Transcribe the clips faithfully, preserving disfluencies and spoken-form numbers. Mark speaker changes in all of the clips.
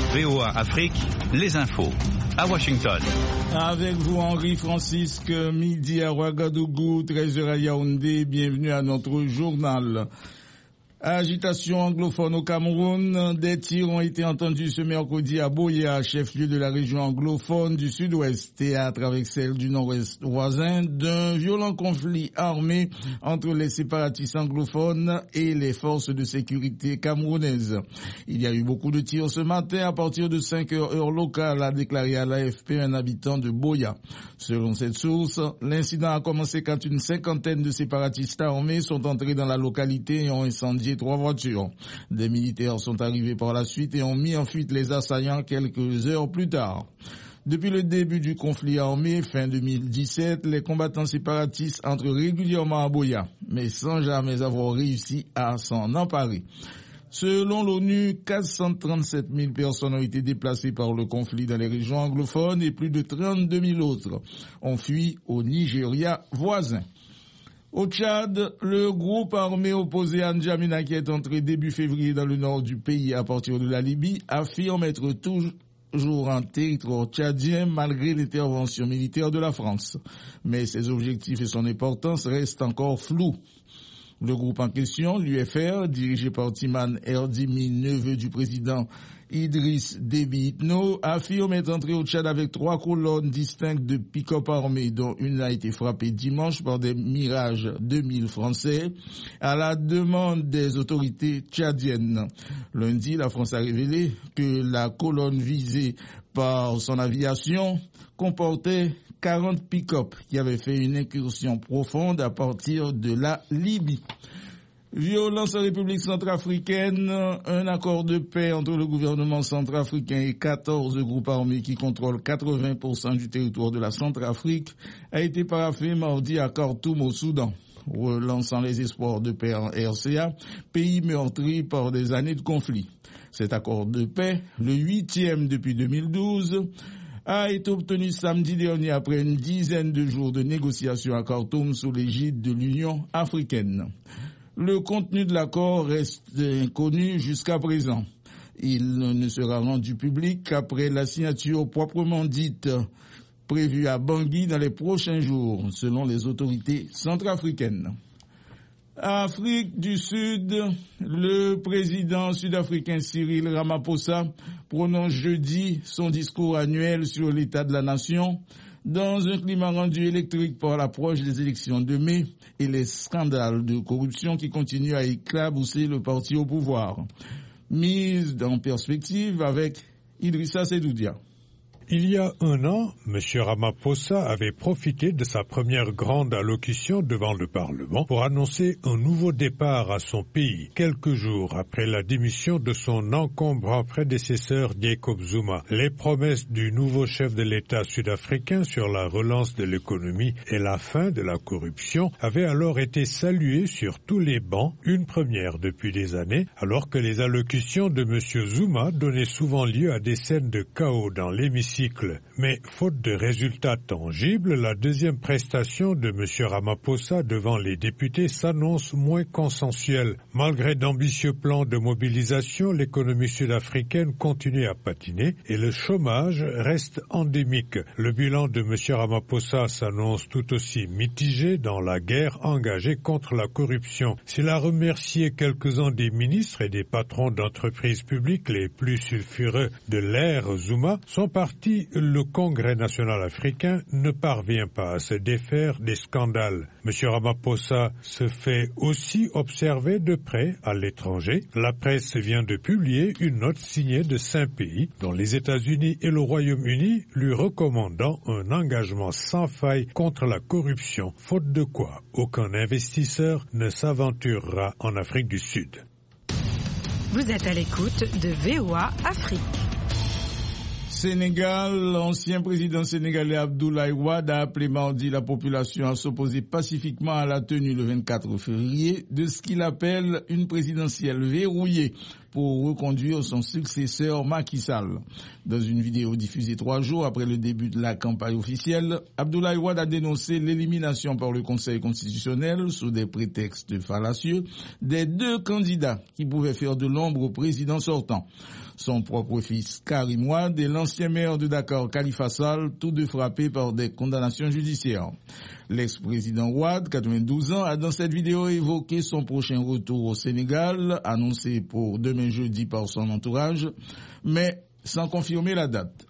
Speaker 1: V O A Afrique, les infos. À Washington.
Speaker 2: Avec vous, Henri Francisque, midi à Ouagadougou, treize heures à Yaoundé. Bienvenue à notre journal. Agitation anglophone au Cameroun. Des tirs ont été entendus ce mercredi à Boya, chef-lieu de la région anglophone du sud-ouest, théâtre avec celle du nord-ouest voisin d'un violent conflit armé entre les séparatistes anglophones et les forces de sécurité camerounaises. Il y a eu beaucoup de tirs ce matin à partir de cinq heures heure locale, a déclaré à l'A F P un habitant de Boya. Selon cette source, l'incident a commencé quand une cinquantaine de séparatistes armés sont entrés dans la localité et ont incendié trois voitures. Des militaires sont arrivés par la suite et ont mis en fuite les assaillants quelques heures plus tard. Depuis le début du conflit armé, fin deux mille dix-sept, les combattants séparatistes entrent régulièrement à Boya, mais sans jamais avoir réussi à s'en emparer. Selon l'ONU, quatre cent trente-sept mille personnes ont été déplacées par le conflit dans les régions anglophones et plus de trente-deux mille autres ont fui au Nigeria voisin. Au Tchad, le groupe armé opposé à N'Djamena, qui est entré début février dans le nord du pays à partir de la Libye, affirme être toujours en territoire tchadien malgré l'intervention militaire de la France. Mais ses objectifs et son importance restent encore flous. Le groupe en question, l'U F R, dirigé par Timan Erdimi, neveu du président Idriss Déby Itno, affirme être entré au Tchad avec trois colonnes distinctes de pick-up armés, dont une a été frappée dimanche par des Mirage deux mille français, à la demande des autorités tchadiennes. Lundi, la France a révélé que la colonne visée par son aviation comportait quarante pick-up qui avaient fait une incursion profonde à partir de la Libye. Violence en République centrafricaine, un accord de paix entre le gouvernement centrafricain et quatorze groupes armés qui contrôlent quatre-vingts pour cent du territoire de la Centrafrique a été paraphé mardi à Khartoum au Soudan, relançant les espoirs de paix en R C A, pays meurtri par des années de conflit. Cet accord de paix, le huitième depuis deux mille douze, a été obtenu samedi dernier après une dizaine de jours de négociations à Khartoum sous l'égide de l'Union africaine. Le contenu de l'accord reste inconnu jusqu'à présent. Il ne sera rendu public qu'après la signature proprement dite prévue à Bangui dans les prochains jours, selon les autorités centrafricaines. Afrique du Sud, le président sud-africain Cyril Ramaphosa prononce jeudi son discours annuel sur l'état de la nation dans un climat rendu électrique par l'approche des élections de mai et les scandales de corruption qui continuent à éclabousser le parti au pouvoir. Mise en perspective avec Idrissa Sedoudia.
Speaker 3: Il y a un an, M. Ramaphosa avait profité de sa première grande allocution devant le Parlement pour annoncer un nouveau départ à son pays, quelques jours après la démission de son encombrant prédécesseur Jacob Zuma. Les promesses du nouveau chef de l'État sud-africain sur la relance de l'économie et la fin de la corruption avaient alors été saluées sur tous les bancs, une première depuis des années, alors que les allocutions de M. Zuma donnaient souvent lieu à des scènes de chaos dans l'hémicycle. Mais faute de résultats tangibles, la deuxième prestation de M. Ramaphosa devant les députés s'annonce moins consensuelle. Malgré d'ambitieux plans de mobilisation, l'économie sud-africaine continue à patiner et le chômage reste endémique. Le bilan de M. Ramaphosa s'annonce tout aussi mitigé dans la guerre engagée contre la corruption. S'il a remercié quelques-uns des ministres et des patrons d'entreprises publiques les plus sulfureux de l'ère Zuma, son parti le Congrès national africain ne parvient pas à se défaire des scandales. M. Ramaphosa se fait aussi observer de près à l'étranger. La presse vient de publier une note signée de cinq pays, dont les États-Unis et le Royaume-Uni, lui recommandant un engagement sans faille contre la corruption, faute de quoi aucun investisseur ne s'aventurera en Afrique du Sud.
Speaker 4: Vous êtes à l'écoute de V O A Afrique.
Speaker 2: Sénégal, l'ancien président sénégalais Abdoulaye Wade a appelé mardi la population à s'opposer pacifiquement à la tenue le vingt-quatre février de ce qu'il appelle une présidentielle verrouillée. pour reconduire son successeur Macky Sall. Dans une vidéo diffusée trois jours après le début de la campagne officielle, Abdoulaye Wade a dénoncé l'élimination par le Conseil constitutionnel, sous des prétextes fallacieux, des deux candidats qui pouvaient faire de l'ombre au président sortant. Son propre fils Karim Wade et l'ancien maire de Dakar Khalifa Sall, tous deux frappés par des condamnations judiciaires. L'ex-président Wade, quatre-vingt-douze ans, a dans cette vidéo évoqué son prochain retour au Sénégal, annoncé pour demain jeudi par son entourage, mais sans confirmer la date.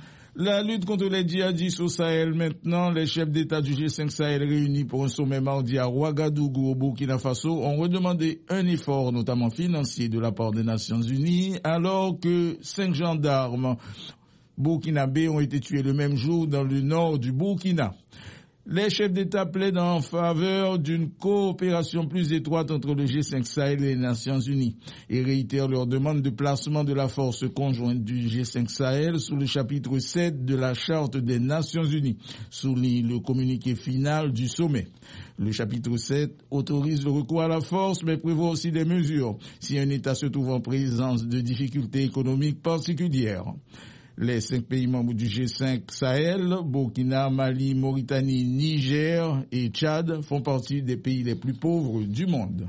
Speaker 2: La lutte contre les djihadistes au Sahel maintenant, les chefs d'État du G cinq Sahel réunis pour un sommet mardi à Ouagadougou au Burkina Faso ont redemandé un effort, notamment financier, de la part des Nations Unies, alors que cinq gendarmes burkinabés ont été tués le même jour dans le nord du Burkina. Les chefs d'État plaident en faveur d'une coopération plus étroite entre le G cinq Sahel et les Nations Unies et réitèrent leur demande de placement de la force conjointe du G cinq Sahel sous le chapitre sept de la Charte des Nations Unies, souligne le communiqué final du sommet. Le chapitre sept autorise le recours à la force, mais prévoit aussi des mesures si un État se trouve en présence de difficultés économiques particulières. Les cinq pays membres du G cinq Sahel, Burkina, Mali, Mauritanie, Niger et Tchad, font partie des pays les plus pauvres du monde.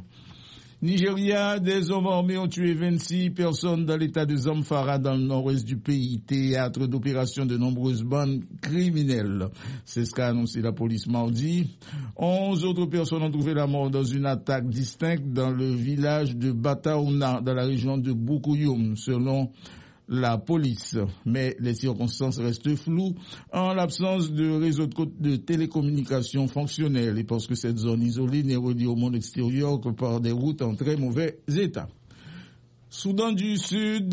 Speaker 2: Nigeria, des hommes armés ont tué vingt-six personnes dans l'état de Zamfara dans le nord-ouest du pays, théâtre d'opérations de nombreuses bandes criminelles. C'est ce qu'a annoncé la police mardi. Onze autres personnes ont trouvé la mort dans une attaque distincte dans le village de Bataouna, dans la région de Bukuyum, selon la police, mais les circonstances restent floues en l'absence de réseau de télécommunications fonctionnel et parce que cette zone isolée n'est reliée au monde extérieur que par des routes en très mauvais état. Soudan du Sud,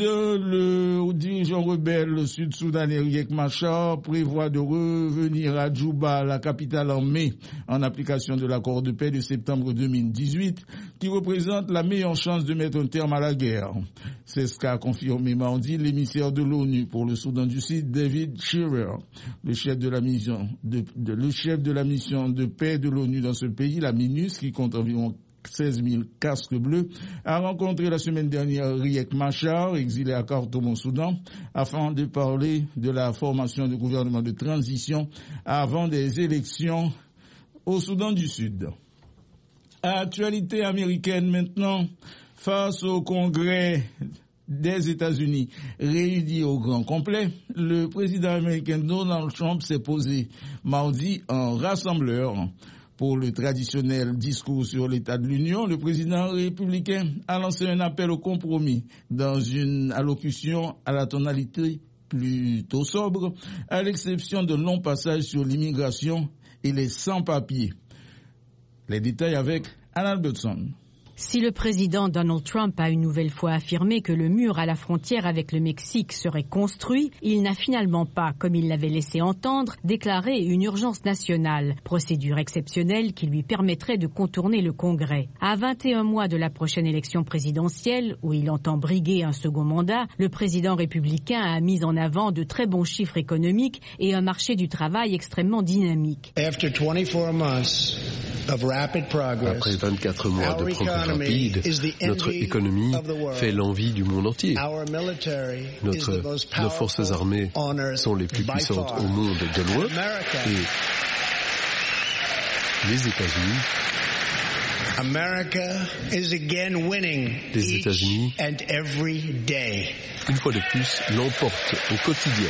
Speaker 2: le dirigeant rebelle sud-soudanais Riek Machar prévoit de revenir à Djouba, la capitale, en mai, en application de l'accord de paix de septembre deux mille dix-huit, qui représente la meilleure chance de mettre un terme à la guerre. C'est ce qu'a confirmé mardi l'émissaire de l'ONU pour le Soudan du Sud, David Shearer. Le chef de la mission de, de, le chef de la mission de paix de l'ONU dans ce pays, la MINUS, qui compte environ seize mille casques bleus, a rencontré la semaine dernière Riek Machar, exilé à Khartoum au Soudan, afin de parler de la formation du gouvernement de transition avant des élections au Soudan du Sud. Actualité américaine maintenant, face au Congrès des États-Unis réunis au grand complet, le président américain Donald Trump s'est posé mardi en rassembleur. Pour le traditionnel discours sur l'état de l'Union, le président républicain a lancé un appel au compromis dans une allocution à la tonalité plutôt sobre, à l'exception de longs passages sur l'immigration et les sans-papiers. Les détails avec Anna Albertson.
Speaker 4: Si le président Donald Trump a une nouvelle fois affirmé que le mur à la frontière avec le Mexique serait construit, il n'a finalement pas, comme il l'avait laissé entendre, déclaré une urgence nationale, procédure exceptionnelle qui lui permettrait de contourner le Congrès. À vingt et un mois de la prochaine élection présidentielle, où il entend briguer un second mandat, le président républicain a mis en avant de très bons chiffres économiques et un marché du travail extrêmement dynamique.
Speaker 5: Après vingt-quatre mois de progrès rapide, notre économie fait l'envie du monde entier. Notre, nos forces armées sont les plus puissantes au monde de loin et les États-Unis les États-Unis, une fois de plus, l'emportent au quotidien.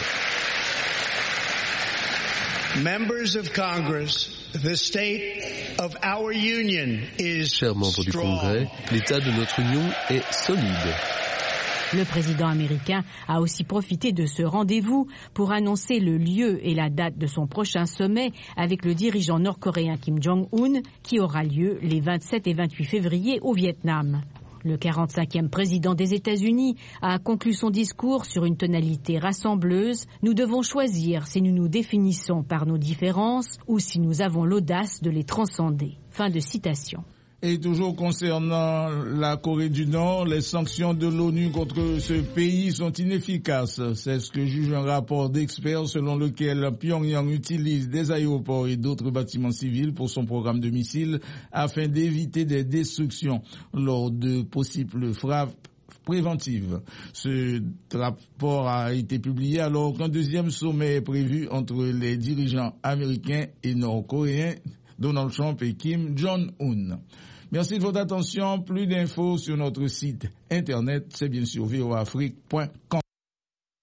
Speaker 6: Members of Congress, the state of our union is
Speaker 5: Chers membres du Congrès, l'état de notre union est solide.
Speaker 4: Le président américain a aussi profité de ce rendez-vous pour annoncer le lieu et la date de son prochain sommet avec le dirigeant nord-coréen Kim Jong-un, qui aura lieu les vingt-sept et vingt-huit février au Vietnam. Le quarante-cinquième président des États-Unis a conclu son discours sur une tonalité rassembleuse. Nous devons choisir si nous nous définissons par nos différences ou si nous avons l'audace de les transcender. Fin de citation.
Speaker 2: Et toujours concernant la Corée du Nord, les sanctions de l'ONU contre ce pays sont inefficaces. C'est ce que juge un rapport d'experts selon lequel Pyongyang utilise des aéroports et d'autres bâtiments civils pour son programme de missiles afin d'éviter des destructions lors de possibles frappes préventive. Ce rapport a été publié alors qu'un deuxième sommet est prévu entre les dirigeants américains et nord-coréens, Donald Trump et Kim Jong-un. Merci de votre attention. Plus d'infos sur notre site internet, c'est bien sûr v o afrique point com.